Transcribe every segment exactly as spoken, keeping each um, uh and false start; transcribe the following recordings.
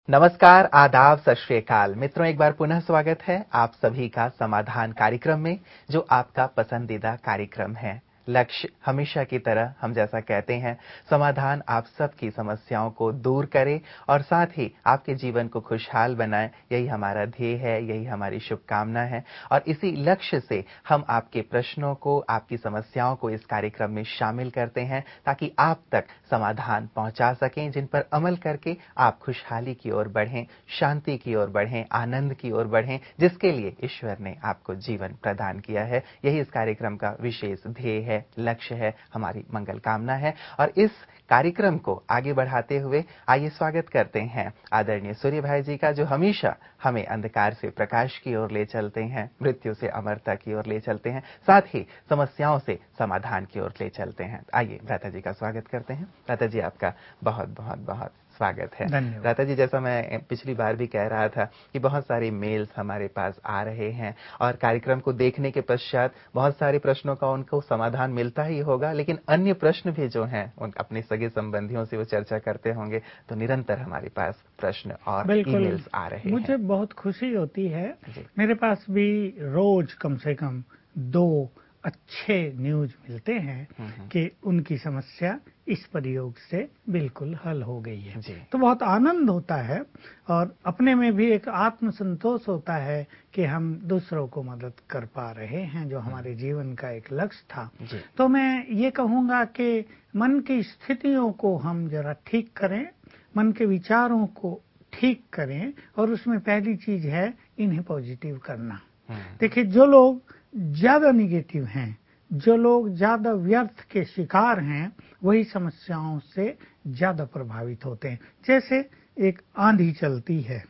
नमस्कार, आदाब, सत श्री अकाल। मित्रों, एक बार पुनः स्वागत है आप सभी का समाधान कार्यक्रम में, जो आपका पसंदीदा कार्यक्रम है। लक्ष्य हमेशा की तरह हम जैसा कहते हैं, समाधान आप सबकी समस्याओं को दूर करे और साथ ही आपके जीवन को खुशहाल बनाए। यही हमारा ध्येय है, यही हमारी शुभकामना है और इसी लक्ष्य से हम आपके प्रश्नों को, आपकी समस्याओं को इस कार्यक्रम में शामिल करते हैं, ताकि आप तक समाधान पहुंचा सकें, जिन पर अमल करके आप खुशहाली की ओर बढ़ें, शांति की ओर बढ़ें, आनंद की ओर बढ़ें, जिसके लिए ईश्वर ने आपको जीवन प्रदान किया है। यही इस कार्यक्रम का विशेष ध्येय है, लक्ष्य है, हमारी मंगल कामना है। और इस कार्यक्रम को आगे बढ़ाते हुए आइए स्वागत करते हैं आदरणीय सूर्य भाई जी का, जो हमेशा हमें अंधकार से प्रकाश की ओर ले चलते हैं, मृत्यु से अमरता की ओर ले चलते हैं, साथ ही समस्याओं से समाधान की ओर ले चलते हैं। आइए भ्राता जी का स्वागत करते हैं। भ्राता जी, आपका बहुत बहुत बहुत स्वागत है। भ्राता जी, जैसा मैं पिछली बार भी कह रहा था कि बहुत सारे मेल्स हमारे पास आ रहे हैं और कार्यक्रम को देखने के पश्चात बहुत सारे प्रश्नों का उनको समाधान मिलता ही होगा, लेकिन अन्य प्रश्न भी जो हैं उन अपने सगे संबंधियों से वो चर्चा करते होंगे, तो निरंतर हमारे पास प्रश्न और ईमेल्स आ रहे हैं। मुझे बहुत खुशी होती है। मेरे पास भी रोज कम से कम दो अच्छे न्यूज मिलते हैं कि उनकी समस्या इस प्रयोग से बिल्कुल हल हो गई है, तो बहुत आनंद होता है और अपने में भी एक आत्मसंतोष होता है कि हम दूसरों को मदद कर पा रहे हैं, जो हमारे जीवन का एक लक्ष्य था। तो मैं ये कहूँगा कि मन की स्थितियों को हम जरा ठीक करें, मन के विचारों को ठीक करें और उसमें पहली चीज है इन्हें पॉजिटिव करना। देखिए, जो लोग ज्यादा निगेटिव हैं, जो लोग ज्यादा व्यर्थ के शिकार हैं, वही समस्याओं से ज्यादा प्रभावित होते हैं। जैसे एक आंधी चलती है,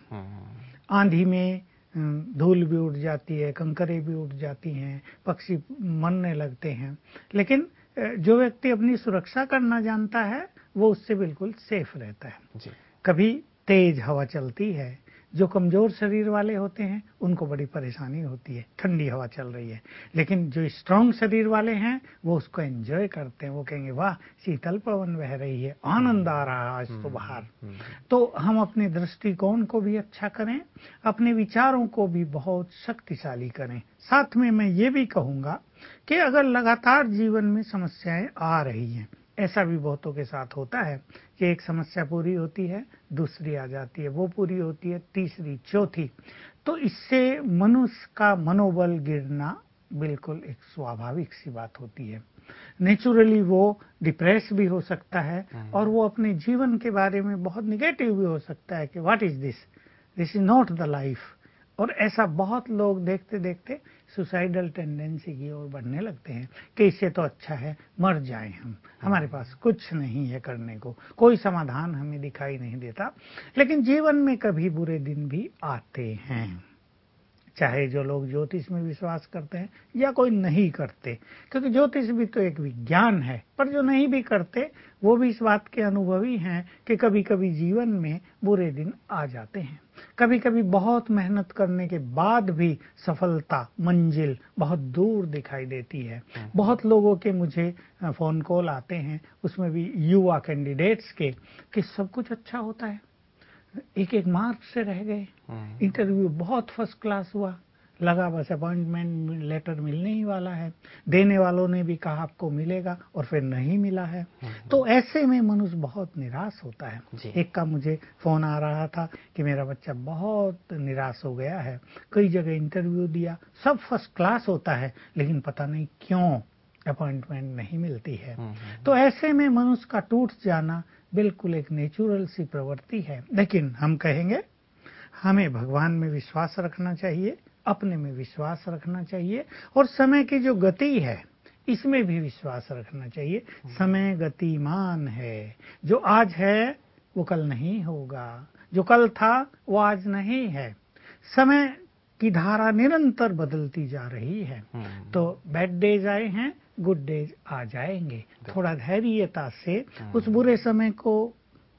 आंधी में धूल भी उड़ जाती है, कंकरे भी उड़ जाती हैं, पक्षी मरने लगते हैं, लेकिन जो व्यक्ति अपनी सुरक्षा करना जानता है वो उससे बिल्कुल सेफ रहता है। कभी तेज हवा चलती है, जो कमजोर शरीर वाले होते हैं उनको बड़ी परेशानी होती है, ठंडी हवा चल रही है, लेकिन जो स्ट्रांग शरीर वाले हैं वो उसको एंजॉय करते हैं। वो कहेंगे वाह, शीतल पवन बह रही है, आनंद आ रहा है आज तो बाहर। तो हम अपने दृष्टिकोण को भी अच्छा करें, अपने विचारों को भी बहुत शक्तिशाली करें। साथ में मैं ये भी कहूँगा कि अगर लगातार जीवन में समस्याएं आ रही हैं, ऐसा भी बहुतों के साथ होता है कि एक समस्या पूरी होती है, दूसरी आ जाती है, वो पूरी होती है, तीसरी, चौथी, तो इससे मनुष्य का मनोबल गिरना बिल्कुल एक स्वाभाविक सी बात होती है। नेचुरली वो डिप्रेस भी हो सकता है और वो अपने जीवन के बारे में बहुत निगेटिव भी हो सकता है कि what is this, this is not the life. और ऐसा बहुत लोग देखते देखते सुसाइडल टेंडेंसी की ओर बढ़ने लगते हैं कि इससे तो अच्छा है मर जाएं हम, हमारे पास कुछ नहीं है करने को, कोई समाधान हमें दिखाई नहीं देता। लेकिन जीवन में कभी बुरे दिन भी आते हैं, चाहे जो लोग ज्योतिष में विश्वास करते हैं या कोई नहीं करते, क्योंकि ज्योतिष भी तो एक विज्ञान है। पर जो नहीं भी करते वो भी इस बात के अनुभवी हैं कि कभी कभी जीवन में बुरे दिन आ जाते हैं। कभी कभी बहुत मेहनत करने के बाद भी सफलता मंजिल बहुत दूर दिखाई देती है। बहुत लोगों के मुझे फोन कॉल आते हैं, उसमें भी युवा कैंडिडेट्स के, कि सब कुछ अच्छा होता है, एक एक मार्क से रह गए, इंटरव्यू बहुत फर्स्ट क्लास हुआ, लगा बस अपॉइंटमेंट लेटर मिलने ही वाला है, देने वालों ने भी कहा आपको मिलेगा और फिर नहीं मिला है। तो ऐसे में मनुष्य बहुत निराश होता है। एक का मुझे फोन आ रहा था कि मेरा बच्चा बहुत निराश हो गया है, कई जगह इंटरव्यू दिया, सब फर्स्ट क्लास होता है, लेकिन पता नहीं क्यों अपॉइंटमेंट नहीं मिलती है। तो ऐसे में मनुष्य का टूट जाना बिल्कुल एक नेचुरल सी प्रवृत्ति है। लेकिन हम कहेंगे हमें भगवान में विश्वास रखना चाहिए, अपने में विश्वास रखना चाहिए और समय की जो गति है इसमें भी विश्वास रखना चाहिए। समय गतिमान है, जो आज है वो कल नहीं होगा, जो कल था वो आज नहीं है। समय की धारा निरंतर बदलती जा रही है। तो बैड डेज आए हैं, गुड डेज आ जाएंगे। थोड़ा धैर्यता से उस बुरे समय को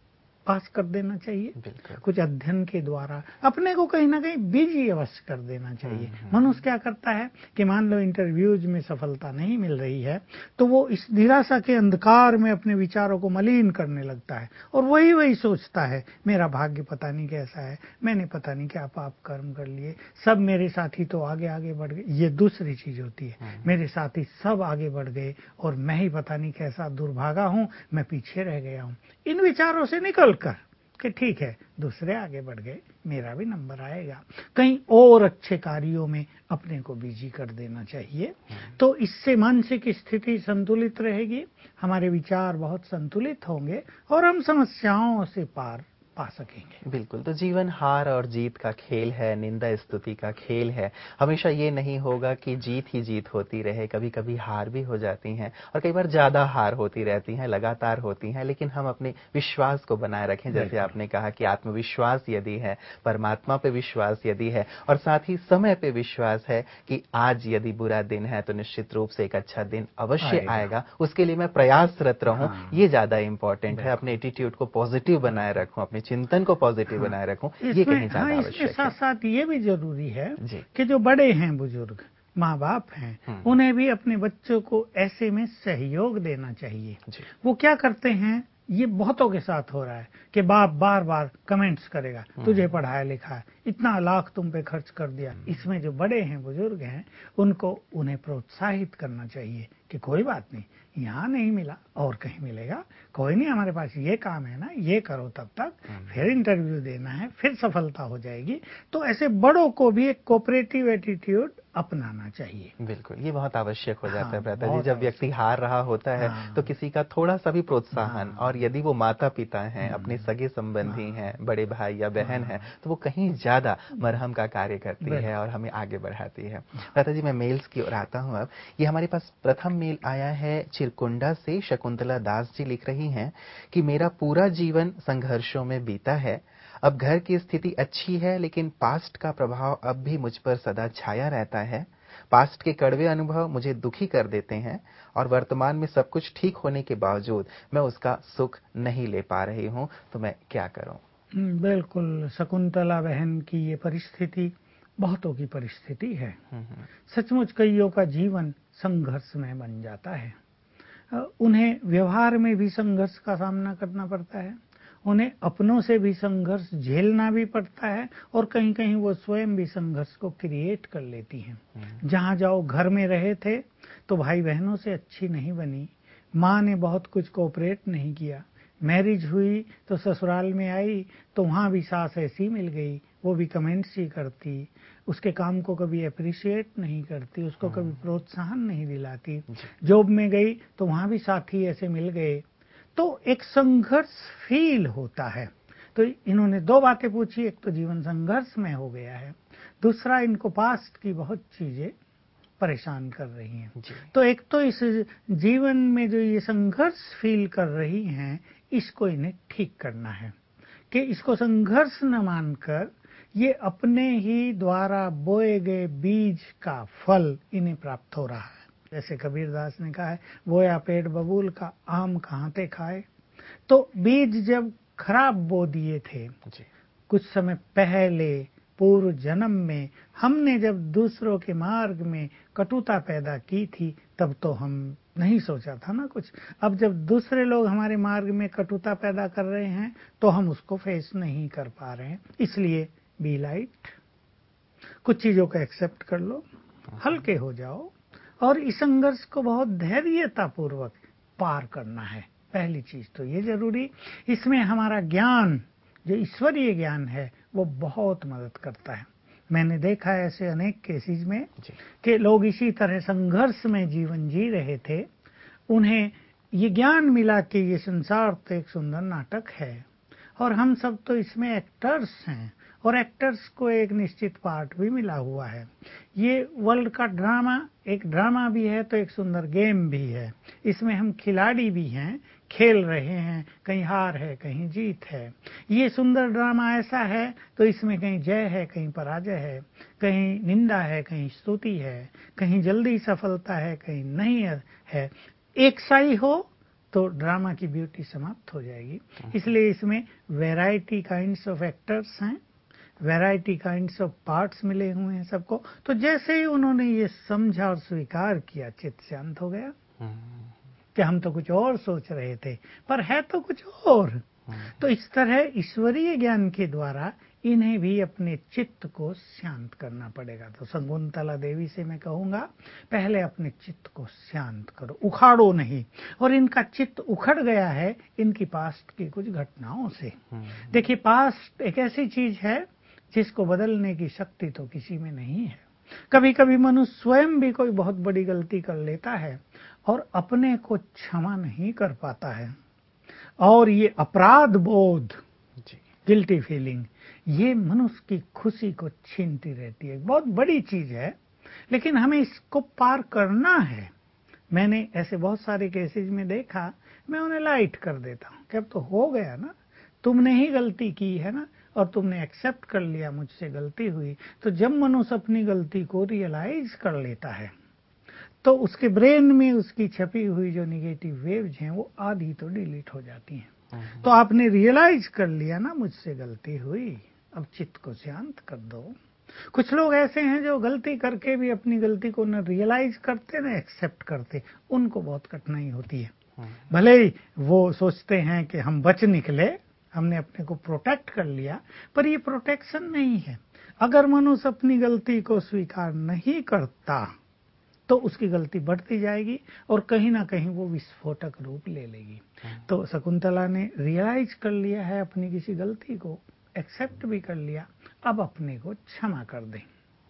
पास कर देना चाहिए, कुछ अध्ययन के द्वारा अपने को कहीं ना कहीं बिजी अवश्य कर देना चाहिए। मनुष्य क्या करता है कि मान लो इंटरव्यूज में सफलता नहीं मिल रही है तो वो इस निराशा के अंधकार में अपने विचारों को मलिन करने लगता है और वही वही सोचता है मेरा भाग्य पता नहीं कैसा है, मैंने पता नहीं क्या पाप कर्म कर लिए, सब मेरे साथी तो आगे आगे बढ़ गए। ये दूसरी चीज होती है, मेरे साथी सब आगे बढ़ गए और मैं ही पता नहीं कैसा दुर्भागा हूं, मैं पीछे रह गया हूं। इन विचारों से निकलकर कि ठीक है दूसरे आगे बढ़ गए, मेरा भी नंबर आएगा, कहीं और अच्छे कार्यों में अपने को बिजी कर देना चाहिए। तो इससे मानसिक स्थिति संतुलित रहेगी, हमारे विचार बहुत संतुलित होंगे और हम समस्याओं से पार पा सकेंगे। बिल्कुल। तो जीवन हार और जीत का खेल है, निंदा स्तुति का खेल है। हमेशा ये नहीं होगा कि जीत ही जीत होती रहे, कभी कभी हार भी हो जाती हैं और कई बार ज्यादा हार होती रहती हैं, लगातार होती हैं, लेकिन हम अपने विश्वास को बनाए रखें। जैसे आपने कहा कि आत्मविश्वास यदि है, परमात्मा पे विश्वास यदि है और साथ ही समय पे विश्वास है कि आज यदि बुरा दिन है तो निश्चित रूप से एक अच्छा दिन अवश्य आएगा, उसके लिए मैं प्रयासरत रहूं। हाँ। ये ज्यादा इंपॉर्टेंट है। अपने एटीट्यूड को पॉजिटिव बनाए रखूं, अपने चिंतन को पॉजिटिव हाँ, बनाए रखूं, ये कहीं ज्यादा हाँ, आवश्यक है। इसके साथ साथ ये भी जरूरी है कि जो बड़े हैं, बुजुर्ग माँ बाप हैं, उन्हें भी अपने बच्चों को ऐसे में सहयोग देना चाहिए। वो क्या करते हैं, ये बहुतों के साथ हो रहा है कि बाप बार बार कमेंट्स करेगा, तुझे पढ़ाया लिखा, इतना लाख तुम पे खर्च कर दिया। इसमें जो बड़े हैं, बुजुर्ग हैं, उनको उन्हें प्रोत्साहित करना चाहिए कि कोई बात नहीं, यहाँ नहीं मिला और कहीं मिलेगा, कोई नहीं, हमारे पास ये काम है ना, ये करो, तब तक फिर इंटरव्यू देना है, फिर सफलता हो जाएगी। तो ऐसे बड़ों को भी एक कोऑपरेटिव एटीट्यूड अपनाना चाहिए। बिल्कुल, ये बहुत आवश्यक हो जाता है भ्राता जी। जब व्यक्ति हार रहा होता है हाँ। तो किसी का थोड़ा सा भी प्रोत्साहन हाँ। और यदि वो माता पिता हैं, अपने सगे संबंधी हाँ। हैं, बड़े भाई या बहन हाँ। हैं, तो वो कहीं ज्यादा मरहम का कार्य करती है और हमें आगे बढ़ाती है। भ्राता जी, मैं मेल्स की ओर आता हूँ। अब ये हमारे पास प्रथम मेल आया है चिरकुंडा से। शकुंतला दास जी लिख रही हैं कि मेरा पूरा जीवन संघर्षों में बीता है। अब घर की स्थिति अच्छी है, लेकिन पास्ट का प्रभाव अब भी मुझ पर सदा छाया रहता है। पास्ट के कड़वे अनुभव मुझे दुखी कर देते हैं और वर्तमान में सब कुछ ठीक होने के बावजूद मैं उसका सुख नहीं ले पा रही हूं। तो मैं क्या करूं? बिल्कुल, शकुंतला बहन की ये परिस्थिति बहुतों की परिस्थिति है। सचमुच कईयों का जीवन संघर्ष में बन जाता है। उन्हें व्यवहार में भी संघर्ष का सामना करना पड़ता है, उन्हें अपनों से भी संघर्ष झेलना भी पड़ता है और कहीं कहीं वो स्वयं भी संघर्ष को क्रिएट कर लेती हैं। जहां जाओ, घर में रहे थे तो भाई बहनों से अच्छी नहीं बनी, माँ ने बहुत कुछ कोऑपरेट नहीं किया, मैरिज हुई तो ससुराल में आई तो वहां भी सास ऐसी मिल गई, वो भी कमेंट्स ही करती, उसके काम को कभी अप्रिशिएट नहीं करती, उसको कभी प्रोत्साहन नहीं दिलाती। जॉब में गई तो वहां भी साथी ऐसे मिल गए, तो एक संघर्ष फील होता है। तो इन्होंने दो बातें पूछी, एक तो जीवन संघर्ष में हो गया है, दूसरा इनको पास्ट की बहुत चीजें परेशान कर रही हैं। तो एक तो इस जीवन में जो ये संघर्ष फील कर रही हैं, इसको इन्हें ठीक करना है कि इसको संघर्ष न मानकर ये अपने ही द्वारा बोए गए बीज का फल इन्हें प्राप्त हो रहा है। जैसे कबीरदास ने कहा है, बोया पेड़ बबूल का, आम कहाँ ते खाए। तो बीज जब खराब बो दिए थे कुछ समय पहले पूर्व जन्म में, हमने जब दूसरों के मार्ग में कटुता पैदा की थी, तब तो हम नहीं सोचा था ना कुछ। अब जब दूसरे लोग हमारे मार्ग में कटुता पैदा कर रहे हैं तो हम उसको फेस नहीं कर पा रहे हैं। इसलिए बी लाइट, कुछ चीजों को एक्सेप्ट कर लो, हल्के हो जाओ और इस संघर्ष को बहुत धैर्यता पूर्वक पार करना है। पहली चीज तो ये जरूरी, इसमें हमारा ज्ञान, जो ईश्वरीय ज्ञान है, वो बहुत मदद करता है। मैंने देखा है ऐसे अनेक केसेस में कि लोग इसी तरह संघर्ष में जीवन जी रहे थे, उन्हें ये ज्ञान मिला कि ये संसार तो एक सुंदर नाटक है और हम सब तो इसमें एक्टर्स हैं और एक्टर्स को एक निश्चित पार्ट भी मिला हुआ है। ये वर्ल्ड का ड्रामा एक ड्रामा भी है तो एक सुंदर गेम भी है, इसमें हम खिलाड़ी भी हैं, खेल रहे हैं, कहीं हार है कहीं जीत है। ये सुंदर ड्रामा ऐसा है तो इसमें कहीं जय है कहीं पराजय है, कहीं निंदा है कहीं स्तुति है, कहीं जल्दी सफलता है कहीं नहीं है। एक सा ही हो तो ड्रामा की ब्यूटी समाप्त हो जाएगी। इसलिए इसमें वैरायटी काइंड्स ऑफ एक्टर्स हैं, वैरायटी काइंड्स ऑफ पार्ट्स मिले हुए हैं सबको। तो जैसे ही उन्होंने ये समझा और स्वीकार किया, चित्त शांत हो गया कि हम तो कुछ और सोच रहे थे पर है तो कुछ और। तो इस तरह ईश्वरीय ज्ञान के द्वारा इन्हें भी अपने चित्त को शांत करना पड़ेगा। तो शकुंतला देवी से मैं कहूंगा, पहले अपने चित्त को शांत करो, उखाड़ो नहीं। और इनका चित्त उखड़ गया है इनकी पास्ट की कुछ घटनाओं से। देखिए, पास्ट एक ऐसी चीज है जिसको बदलने की शक्ति तो किसी में नहीं है। कभी कभी मनुष्य स्वयं भी कोई बहुत बड़ी गलती कर लेता है और अपने को क्षमा नहीं कर पाता है, और ये अपराध बोध, गिल्टी फीलिंग, ये मनुष्य की खुशी को छीनती रहती है। बहुत बड़ी चीज है, लेकिन हमें इसको पार करना है। मैंने ऐसे बहुत सारे केसेस में देखा, मैं उन्हें लाइट कर देता हूं कि अब तो हो गया ना, तुमने ही गलती की है ना, और तुमने एक्सेप्ट कर लिया मुझसे गलती हुई। तो जब मनुष्य अपनी गलती को रियलाइज कर लेता है तो उसके ब्रेन में उसकी छपी हुई जो निगेटिव वेव्स हैं वो आधी तो डिलीट हो जाती हैं। तो आपने रियलाइज कर लिया ना मुझसे गलती हुई, अब चित्त को शांत कर दो। कुछ लोग ऐसे हैं जो गलती करके भी अपनी गलती को न रियलाइज करते न एक्सेप्ट करते, उनको बहुत कठिनाई होती है। भले ही वो सोचते हैं कि हम बच निकले, हमने अपने को प्रोटेक्ट कर लिया, पर ये प्रोटेक्शन नहीं है। अगर मनुष्य अपनी गलती को स्वीकार नहीं करता तो उसकी गलती बढ़ती जाएगी और कहीं ना कहीं वो विस्फोटक रूप ले लेगी। तो शकुंतला ने रियलाइज कर लिया है अपनी किसी गलती को, एक्सेप्ट भी कर लिया, अब अपने को क्षमा कर दें।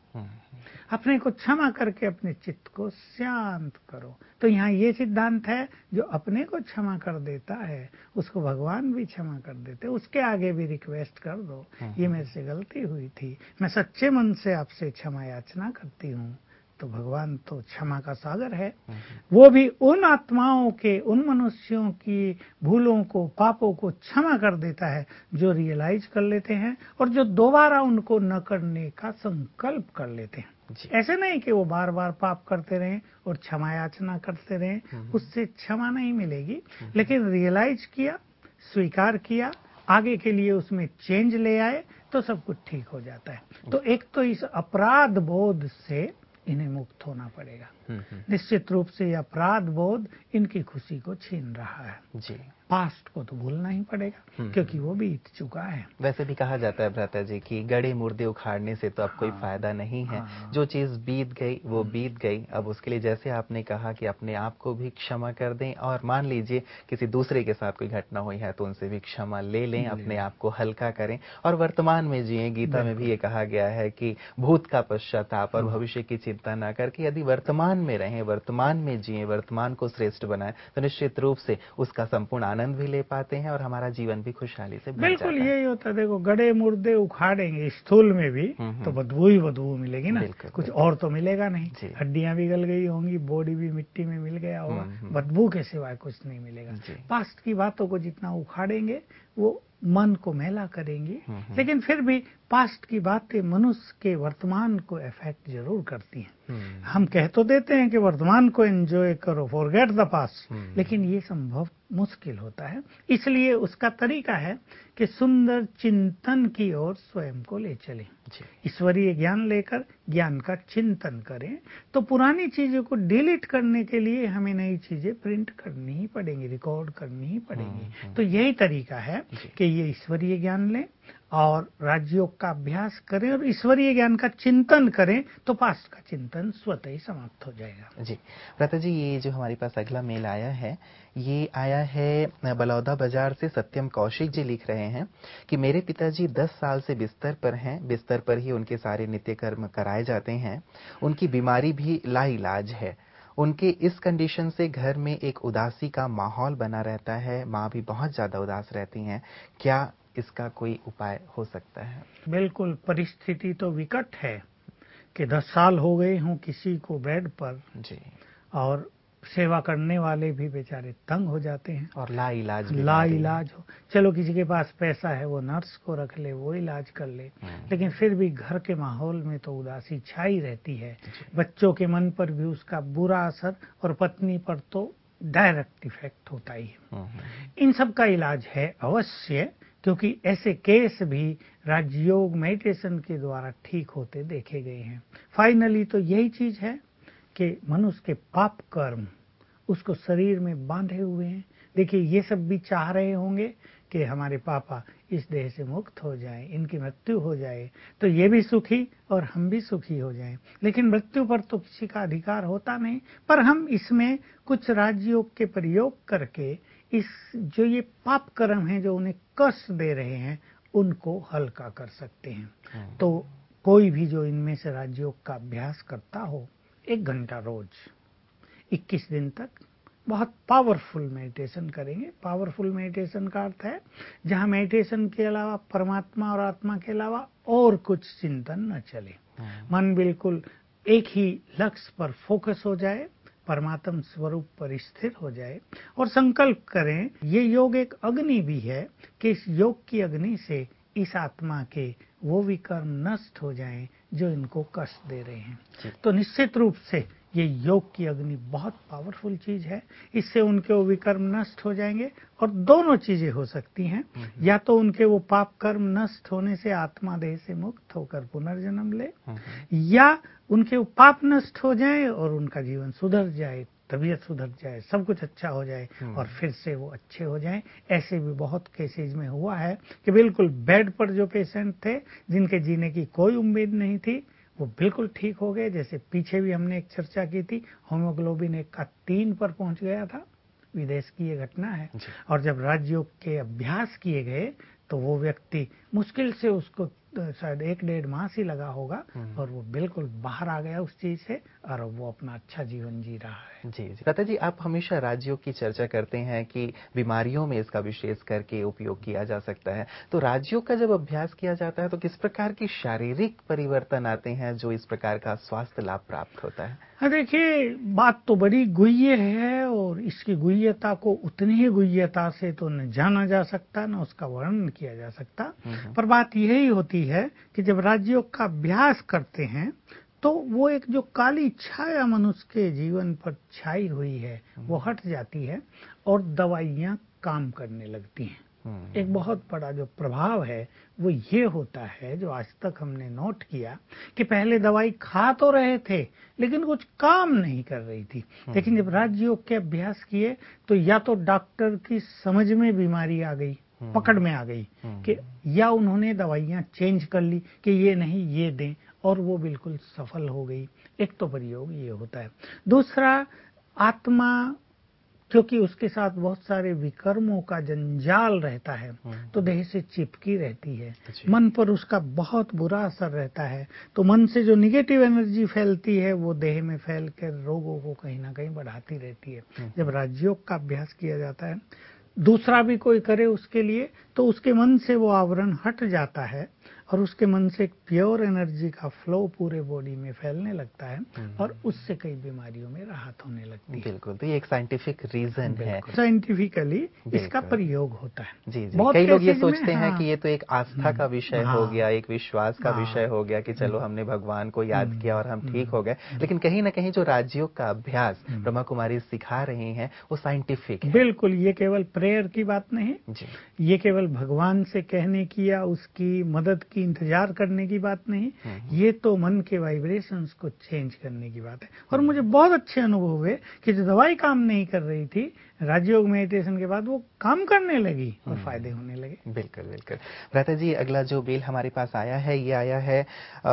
अपने को क्षमा करके अपने चित्त को शांत करो। तो यहाँ ये सिद्धांत है, जो अपने को क्षमा कर देता है उसको भगवान भी क्षमा कर देते। उसके आगे भी रिक्वेस्ट कर दो, ये मेरे से गलती हुई थी, मैं सच्चे मन से आपसे क्षमा याचना करती हूँ। तो भगवान तो क्षमा का सागर है, वो भी उन आत्माओं के, उन मनुष्यों की भूलों को, पापों को क्षमा कर देता है जो रियलाइज कर लेते हैं और जो दोबारा उनको न करने का संकल्प कर लेते हैं। ऐसे नहीं कि वो बार बार पाप करते रहें और क्षमा याचना करते रहें, उससे क्षमा नहीं मिलेगी। लेकिन रियलाइज किया, स्वीकार किया, आगे के लिए उसमें चेंज ले आए तो सब कुछ ठीक हो जाता है। तो एक तो इस अपराध बोध से इन्हें मुक्त होना पड़ेगा। निश्चित रूप से अपराध बोध इनकी खुशी को छीन रहा है जी। पास्ट को तो भूलना ही पड़ेगा क्योंकि वो बीत चुका है। वैसे भी कहा जाता है भ्राता जी कि गड़े मुर्दे उखाड़ने से तो अब हाँ, कोई फायदा नहीं है। हाँ, जो चीज बीत गई वो बीत गई। अब उसके लिए जैसे आपने कहा कि अपने आप को भी क्षमा कर दें, और मान लीजिए किसी दूसरे के साथ कोई घटना हुई है तो उनसे भी क्षमा ले लें, अपने आप को हल्का करें और वर्तमान में जिए। गीता में भी ये कहा गया है कि भूत का पश्चाताप और भविष्य की चिंता न करके यदि वर्तमान में रहें, वर्तमान में जिए, वर्तमान को श्रेष्ठ बनाएं, तो निश्चित रूप से उसका संपूर्ण आनंद भी ले पाते हैं और हमारा जीवन भी खुशहाली से भर जाता है। बिल्कुल यही होता है। देखो, गड़े मुर्दे उखाड़ेंगे स्थूल में भी तो बदबू ही बदबू मिलेगी ना, कुछ बिल्कुल। और तो मिलेगा नहीं। हड्डियां भी गल गई होंगी, बॉडी भी मिट्टी में मिल गया होगा, बदबू के सिवाय कुछ नहीं मिलेगा। पास्ट की बातों को जितना उखाड़ेंगे वो मन को मैला करेंगी, लेकिन फिर भी पास्ट की बातें मनुष्य के वर्तमान को इफेक्ट जरूर करती हैं। हम कह तो देते हैं कि वर्तमान को एंजॉय करो, फॉरगेट द पास्ट, लेकिन ये संभव मुश्किल होता है। इसलिए उसका तरीका है कि सुंदर चिंतन की ओर स्वयं को ले चलें, ईश्वरीय ज्ञान लेकर ज्ञान का चिंतन करें। तो पुरानी चीजों को डिलीट करने के लिए हमें नई चीजें प्रिंट करनी ही पड़ेंगी, रिकॉर्ड करनी ही पड़ेंगी। तो यही तरीका है कि ये ईश्वरीय ज्ञान लें और राजयोग का अभ्यास करें और ईश्वरीय ज्ञान का चिंतन करें, तो पास्ट का चिंतन स्वतः ही समाप्त हो जाएगा। जी भ्राता जी, ये जो हमारे पास अगला मेल आया है, ये आया है बलौदा बाजार से। सत्यम कौशिक जी लिख रहे हैं कि मेरे पिताजी दस साल से बिस्तर पर हैं, बिस्तर पर ही उनके सारे नित्य कर्म कराए जाते हैं। उनकी बीमारी भी लाइलाज है। उनके इस कंडीशन से घर में एक उदासी का माहौल बना रहता है, माँ भी बहुत ज्यादा उदास रहती हैं। क्या इसका कोई उपाय हो सकता है? बिल्कुल, परिस्थिति तो विकट है कि दस साल हो गए हों किसी को बेड पर जी, और सेवा करने वाले भी बेचारे तंग हो जाते हैं और ला इलाज ला इलाज हो। चलो किसी के पास पैसा है वो नर्स को रख ले, वो इलाज कर ले, लेकिन फिर भी घर के माहौल में तो उदासी छाई रहती है। बच्चों के मन पर भी उसका बुरा असर और पत्नी पर तो डायरेक्ट इफेक्ट होता ही है। इन सब का इलाज है अवश्य, क्योंकि ऐसे केस भी राजयोग मेडिटेशन के द्वारा ठीक होते देखे गए हैं। फाइनली तो यही चीज है कि मनुष्य के पाप कर्म उसको शरीर में बांधे हुए हैं। देखिए, ये सब भी चाह रहे होंगे कि हमारे पापा इस देह से मुक्त हो जाएं, इनकी मृत्यु हो जाए तो ये भी सुखी और हम भी सुखी हो जाएं। लेकिन मृत्यु पर तो किसी का अधिकार होता नहीं, पर हम इसमें कुछ राजयोग के प्रयोग करके इस जो ये पाप कर्म हैं जो उन्हें कष्ट दे रहे हैं उनको हल्का कर सकते हैं। तो कोई भी जो इनमें से राजयोग का अभ्यास करता हो, एक घंटा रोज इक्कीस दिन तक बहुत पावरफुल मेडिटेशन करेंगे। पावरफुल मेडिटेशन का अर्थ है जहां मेडिटेशन के अलावा परमात्मा और आत्मा के अलावा और कुछ चिंतन न चले, मन बिल्कुल एक ही लक्ष्य पर फोकस हो जाए, परमात्म स्वरूप पर स्थिर हो जाए और संकल्प करें। ये योग एक अग्नि भी है कि इस योग की अग्नि से इस आत्मा के वो विकर्म नष्ट हो जाएं जो इनको कष्ट दे रहे हैं। तो निश्चित रूप से ये योग की अग्नि बहुत पावरफुल चीज है। इससे उनके वो विकर्म नष्ट हो जाएंगे और दोनों चीजें हो सकती हैं। या तो उनके वो पाप कर्म नष्ट होने से आत्मा देह से मुक्त होकर पुनर्जन्म ले, या उनके वो पाप नष्ट हो जाए और उनका जीवन सुधर जाए, तबीयत सुधर जाए, सब कुछ अच्छा हो जाए और फिर से वो अच्छे हो जाएं। ऐसे भी बहुत केसेज में हुआ है कि बिल्कुल बेड पर जो पेशेंट थे जिनके जीने की कोई उम्मीद नहीं थी, वो बिल्कुल ठीक हो गए। जैसे पीछे भी हमने एक चर्चा की थी, हीमोग्लोबिन एक का तीन पर पहुंच गया था, विदेश की ये घटना है। और जब राजयोग के अभ्यास किए गए तो वो व्यक्ति मुश्किल से उसको शायद एक डेढ़ मास ही लगा होगा और वो बिल्कुल बाहर आ गया उस चीज से और वो अपना अच्छा जीवन जी रहा है। जी जी प्रता जी, आप हमेशा राजयोग की चर्चा करते हैं कि बीमारियों में इसका विशेष करके उपयोग किया जा सकता है। तो राजयोग का जब अभ्यास किया जाता है तो किस प्रकार की शारीरिक परिवर्तन आते हैं जो इस प्रकार का स्वास्थ्य लाभ प्राप्त होता है? हाँ, देखिए, बात तो बड़ी गुह्य है और इसकी गुह्यता को उतनी ही गुह्यता से तो न जाना जा सकता न उसका वर्णन किया जा सकता। पर बात यही होती है कि जब राजयोग का अभ्यास करते हैं तो वो एक जो काली छाया मनुष्य के जीवन पर छाई हुई है वो हट जाती है और दवाइयाँ काम करने लगती हैं। एक बहुत बड़ा जो प्रभाव है वो ये होता है, जो आज तक हमने नोट किया, कि पहले दवाई खा तो रहे थे लेकिन कुछ काम नहीं कर रही थी। लेकिन जब राजयोग के अभ्यास किए तो या तो डॉक्टर की समझ में बीमारी आ गई, पकड़ में आ गई, कि या उन्होंने दवाइयाँ चेंज कर ली कि ये नहीं ये दें और वो बिल्कुल सफल हो गई। एक तो प्रयोग ये होता है। दूसरा, आत्मा क्योंकि उसके साथ बहुत सारे विकर्मों का जंजाल रहता है तो देह से चिपकी रहती है, मन पर उसका बहुत बुरा असर रहता है। तो मन से जो निगेटिव एनर्जी फैलती है वो देह में फैल कर रोगों को कहीं ना कहीं बढ़ाती रहती है। जब राजयोग का अभ्यास किया जाता है, दूसरा भी कोई करे उसके लिए, तो उसके मन से वो आवरण हट जाता है और उसके मन से एक प्योर एनर्जी का फ्लो पूरे बॉडी में फैलने लगता है और उससे कई बीमारियों में राहत होने लगती है। बिल्कुल, तो ये एक साइंटिफिक रीजन है, साइंटिफिकली इसका प्रयोग होता है। जी जी कई लोग ये सोचते हैं कि ये तो एक आस्था का विषय हाँ, हो गया, एक विश्वास का विषय हो गया कि चलो हमने भगवान को याद किया और हम ठीक हो गए। लेकिन कहीं ना कहीं जो राजयोग का अभ्यास ब्रह्मा कुमारी सिखा रही हैं वो साइंटिफिक है। बिल्कुल, ये केवल प्रेयर की बात नहीं जी, ये केवल भगवान से कहने की या उसकी मदद की इंतजार करने की बात नहीं, ये तो मन के वाइब्रेशंस को चेंज करने की बात है। और मुझे बहुत अच्छे अनुभव हुए कि जो दवाई काम नहीं कर रही थी, राजयोग मेडिटेशन के बाद वो काम करने लगी और फायदे होने लगे। बिल्कुल बिल्कुल। भ्राता जी, अगला जो मेल हमारे पास आया है ये आया है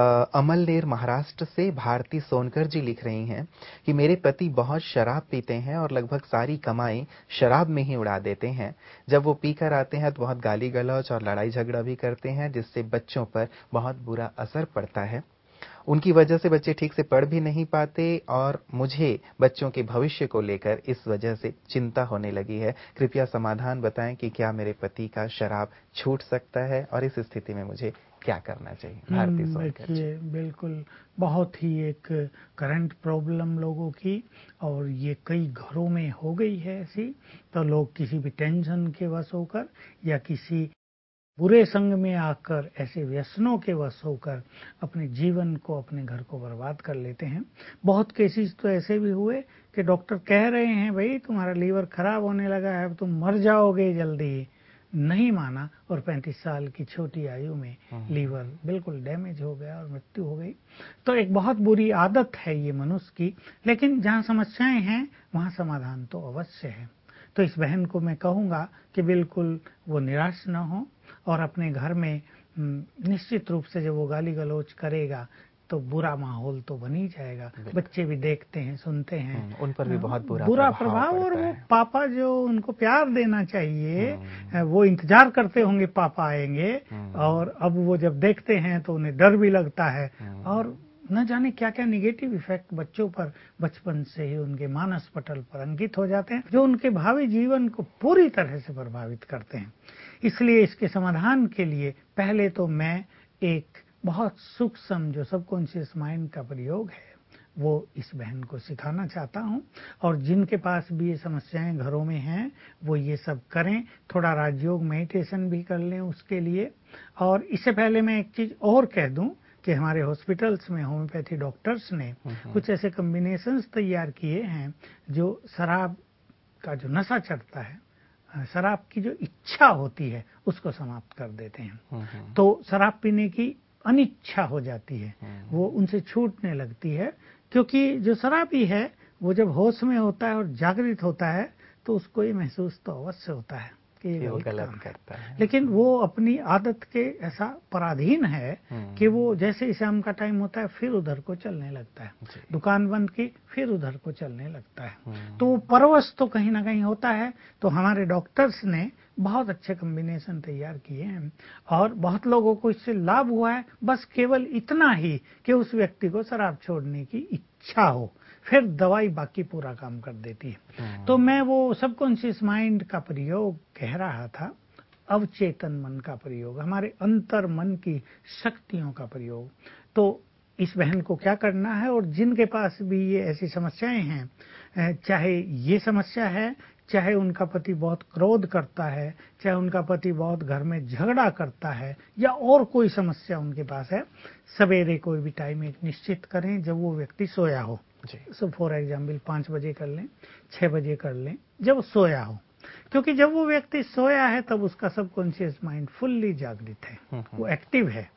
अमलनेर महाराष्ट्र से। भारती सोनकर जी लिख रही हैं कि मेरे पति बहुत शराब पीते हैं और लगभग सारी कमाई शराब में ही उड़ा देते हैं। जब वो पीकर आते हैं तो बहुत गाली गलौज और लड़ाई झगड़ा भी करते हैं जिससे बच्चों पर बहुत बुरा असर पड़ता है। उनकी वजह से बच्चे ठीक से पढ़ भी नहीं पाते और मुझे बच्चों के भविष्य को लेकर इस वजह से चिंता होने लगी है। कृपया समाधान बताएं कि क्या मेरे पति का शराब छूट सकता है और इस स्थिति में मुझे क्या करना चाहिए? भारती सोनकर जी। बिल्कुल, बहुत ही एक करंट प्रॉब्लम लोगों की, और ये कई घरों में हो गई है ऐसी। तो लोग किसी भी टेंशन के वश होकर या किसी बुरे संग में आकर ऐसे व्यसनों के वश होकर अपने जीवन को, अपने घर को बर्बाद कर लेते हैं। बहुत केसेस तो ऐसे भी हुए कि डॉक्टर कह रहे हैं भाई तुम्हारा लीवर खराब होने लगा है, अब तुम मर जाओगे जल्दी, नहीं माना और पैंतीस साल की छोटी आयु में लीवर बिल्कुल डैमेज हो गया और मृत्यु हो गई। तो एक बहुत बुरी आदत है ये मनुष्य की, लेकिन जहाँ समस्याएं हैं वहाँ समाधान तो अवश्य है। तो इस बहन को मैं कहूँगा कि बिल्कुल वो निराश न हो और अपने घर में निश्चित रूप से जब वो गाली गलौज करेगा तो बुरा माहौल तो बन ही जाएगा। बच्चे भी देखते हैं, सुनते हैं, उन पर भी बहुत बुरा, बुरा प्रभाव, प्रभाव और वो है। पापा जो उनको प्यार देना चाहिए वो इंतजार करते होंगे पापा आएंगे, और अब वो जब देखते हैं तो उन्हें डर भी लगता है और न जाने क्या क्या निगेटिव इफेक्ट बच्चों पर बचपन से ही उनके मानस पटल पर अंकित हो जाते हैं, जो उनके भावी जीवन को पूरी तरह से प्रभावित करते हैं। इसलिए इसके समाधान के लिए पहले तो मैं एक बहुत सूक्ष्म जो सबकॉन्शियस माइंड का प्रयोग है वो इस बहन को सिखाना चाहता हूं, और जिनके पास भी ये समस्याएं घरों में हैं वो ये सब करें। थोड़ा राजयोग मेडिटेशन भी कर लें उसके लिए। और इससे पहले मैं एक चीज और कह दूं कि हमारे हॉस्पिटल्स में होम्योपैथी डॉक्टर्स ने कुछ ऐसे कॉम्बिनेशंस तैयार किए हैं जो शराब का जो नशा चढ़ता है, शराब की जो इच्छा होती है उसको समाप्त कर देते हैं। तो शराब पीने की अनिच्छा हो जाती है, वो उनसे छूटने लगती है, क्योंकि जो शराबी है वो जब होश में होता है और जागृत होता है तो उसको ये महसूस तो अवश्य होता है कि ये गलत, गलत काम करता है, लेकिन वो अपनी आदत के ऐसा पराधीन है कि वो जैसे ही शाम का टाइम होता है फिर उधर को चलने लगता है, दुकान बंद की फिर उधर को चलने लगता है। तो वो परवश तो कहीं ना कहीं होता है। तो हमारे डॉक्टर्स ने बहुत अच्छे कॉम्बिनेशन तैयार किए हैं और बहुत लोगों को इससे लाभ हुआ है। बस केवल इतना ही कि उस व्यक्ति को शराब छोड़ने की इच्छा हो, फिर दवाई बाकी पूरा काम कर देती है। तो मैं वो सबकॉन्शियस माइंड का प्रयोग कह रहा था, अवचेतन मन का प्रयोग, हमारे अंतर मन की शक्तियों का प्रयोग। तो इस बहन को क्या करना है, और जिनके पास भी ये ऐसी समस्याएं हैं, चाहे ये समस्या है, चाहे उनका पति बहुत क्रोध करता है, चाहे उनका पति बहुत घर में झगड़ा करता है, या और कोई समस्या उनके पास है, सवेरे कोई भी टाइम एक निश्चित करें जब वो व्यक्ति सोया हो। सो फॉर एग्जाम्पल पाँच बजे कर लें, छह बजे कर लें, जब सोया हो, क्योंकि जब वो व्यक्ति सोया है तब उसका सबकॉन्शियस माइंड फुल्ली जागृत है, वो एक्टिव है,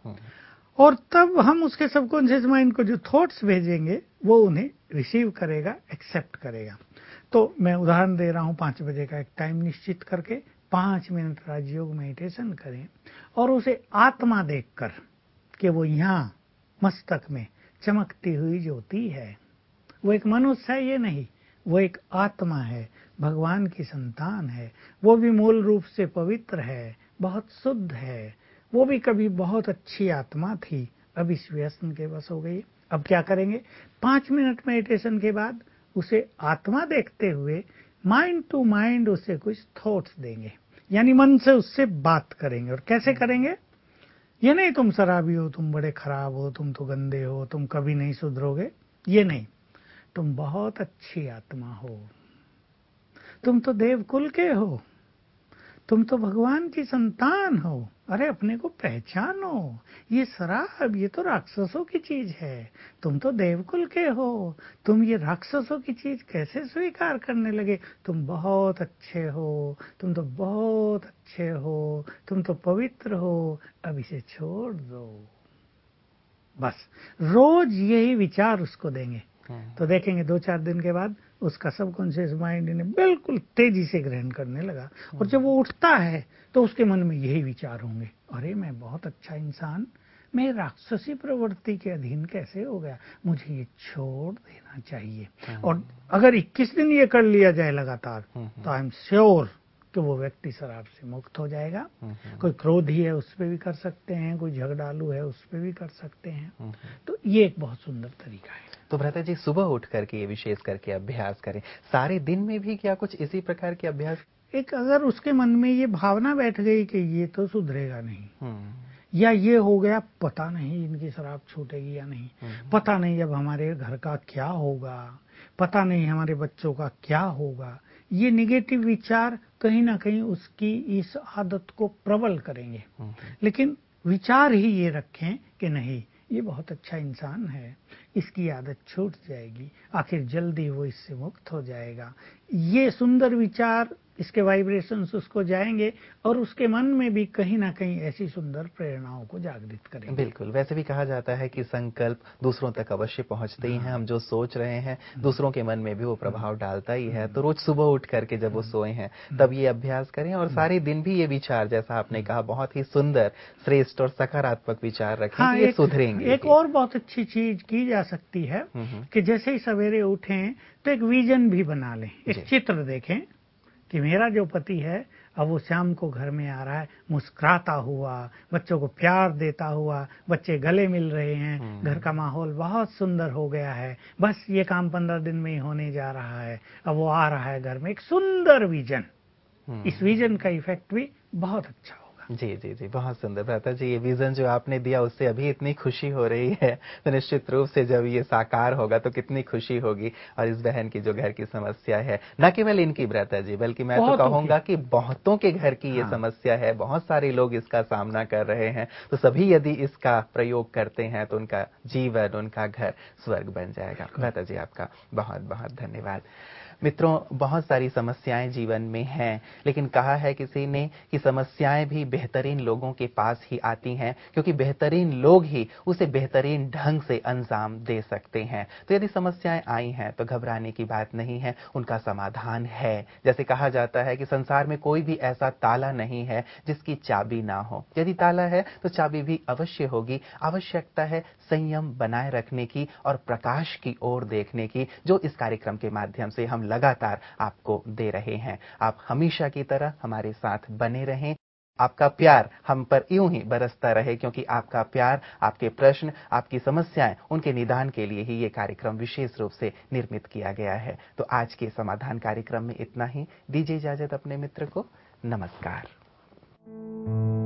और तब हम उसके सबकॉन्शियस माइंड को जो थॉट्स भेजेंगे वो उन्हें रिसीव करेगा, एक्सेप्ट करेगा। तो मैं उदाहरण दे रहा हूँ, पाँच बजे का एक टाइम निश्चित करके पाँच मिनट राजयोग मेडिटेशन करें और उसे आत्मा देखकर कि वो यहाँ मस्तक में चमकती हुई ज्योति है, वो एक मनुष्य है ये नहीं, वो एक आत्मा है, भगवान की संतान है, वो भी मूल रूप से पवित्र है, बहुत शुद्ध है, वो भी कभी बहुत अच्छी आत्मा थी, अब इस व्यसन के वश हो गई। अब क्या करेंगे, पाँच मिनट मेडिटेशन के बाद उसे आत्मा देखते हुए माइंड टू माइंड उसे कुछ थॉट्स देंगे, यानी मन से उससे बात करेंगे। और कैसे करेंगे, ये नहीं तुम शराबी हो, तुम बड़े खराब हो, तुम तो गंदे हो, तुम कभी नहीं सुधरोगे, ये नहीं, तुम बहुत अच्छी आत्मा हो, तुम तो देवकुल के हो, तुम तो भगवान की संतान हो, अरे अपने को पहचानो, ये शराब ये तो राक्षसों की चीज है, तुम तो देवकुल के हो, तुम ये राक्षसों की चीज कैसे स्वीकार करने लगे, तुम बहुत अच्छे हो, तुम तो बहुत अच्छे हो, तुम तो पवित्र हो, अब इसे छोड़ दो। बस रोज यही विचार उसको देंगे तो देखेंगे दो चार दिन के बाद उसका सबकॉन्शियस माइंड इन्हें बिल्कुल तेजी से ग्रहण करने लगा, और जब वो उठता है तो उसके मन में यही विचार होंगे, अरे मैं बहुत अच्छा इंसान, मैं राक्षसी प्रवृत्ति के अधीन कैसे हो गया, मुझे ये छोड़ देना चाहिए। और अगर इक्कीस दिन ये कर लिया जाए लगातार तो आई एम श्योर कि वो व्यक्ति शराब से मुक्त हो जाएगा। कोई क्रोधी है उस पर भी कर सकते हैं, कोई झगड़ालू है उस पर भी कर सकते हैं। तो ये एक बहुत सुंदर तरीका है। तो भ्राता जी सुबह उठ करके ये विशेष करके अभ्यास करें, सारे दिन में भी क्या कुछ इसी प्रकार के अभ्यास? एक अगर उसके मन में ये भावना बैठ गई कि ये तो सुधरेगा नहीं, या ये हो गया पता नहीं इनकी शराब छूटेगी या नहीं, पता नहीं अब हमारे घर का क्या होगा, पता नहीं हमारे बच्चों का क्या होगा, ये निगेटिव विचार कहीं ना कहीं उसकी इस आदत को प्रबल करेंगे। लेकिन विचार ही ये रखें कि नहीं, ये बहुत अच्छा इंसान है, इसकी आदत छूट जाएगी, आखिर जल्दी वो इससे मुक्त हो जाएगा। ये सुंदर विचार, इसके वाइब्रेशंस उसको जाएंगे और उसके मन में भी कहीं ना कहीं ऐसी सुंदर प्रेरणाओं को जागृत करेंगे। बिल्कुल, वैसे भी कहा जाता है कि संकल्प दूसरों तक अवश्य पहुंचते ही हैं। हम जो सोच रहे हैं दूसरों के मन में भी वो प्रभाव डालता ही है। तो रोज सुबह उठ करके जब वो सोए हैं तब ये अभ्यास करें और सारे दिन भी ये विचार, जैसा आपने कहा, बहुत ही सुंदर, श्रेष्ठ और सकारात्मक विचार रखें। हाँ, कि ये एक, सुधरेंगे। एक और बहुत अच्छी चीज की जा सकती है कि जैसे ही सवेरे उठें तो एक विजन भी बना लें, एक चित्र देखें कि मेरा जो पति है अब वो शाम को घर में आ रहा है, मुस्कुराता हुआ, बच्चों को प्यार देता हुआ, बच्चे गले मिल रहे हैं, घर का माहौल बहुत सुंदर हो गया है, बस ये काम पंद्रह दिन में ही होने जा रहा है, अब वो आ रहा है घर में। एक सुंदर विजन, इस विजन का इफेक्ट भी बहुत अच्छा होगा। जी जी जी, बहुत सुंदर भ्राता जी। ये विजन जो आपने दिया उससे अभी इतनी खुशी हो रही है, तो निश्चित रूप से जब ये साकार होगा तो कितनी खुशी होगी। और इस बहन की जो घर की समस्या है, न केवल इनकी भ्राता जी, बल्कि मैं तो कहूंगा कि बहुतों के घर की ये हाँ। समस्या है, बहुत सारे लोग इसका सामना कर रहे हैं। तो सभी यदि इसका प्रयोग करते हैं तो उनका जीवन, उनका घर स्वर्ग बन जाएगा। भ्राता जी, आपका बहुत बहुत धन्यवाद। मित्रों, बहुत सारी समस्याएं जीवन में हैं, लेकिन कहा है किसी ने कि समस्याएं भी बेहतरीन लोगों के पास ही आती हैं, क्योंकि बेहतरीन लोग ही उसे बेहतरीन ढंग से अंजाम दे सकते हैं। तो यदि समस्याएं आई हैं तो घबराने की बात नहीं है, उनका समाधान है। जैसे कहा जाता है कि संसार में कोई भी ऐसा ताला नहीं है जिसकी चाबी ना हो। यदि ताला है तो चाबी भी अवश्य होगी। आवश्यकता है संयम बनाए रखने की और प्रकाश की ओर देखने की, जो इस कार्यक्रम के माध्यम से हम लगातार आपको दे रहे हैं। आप हमेशा की तरह हमारे साथ बने रहें। आपका प्यार हम पर यूं ही बरसता रहे, क्योंकि आपका प्यार, आपके प्रश्न, आपकी समस्याएं, उनके निदान के लिए ही ये कार्यक्रम विशेष रूप से निर्मित किया गया है। तो आज के समाधान कार्यक्रम में इतना ही। दीजिए इजाजत अपने मित्र को। नमस्कार।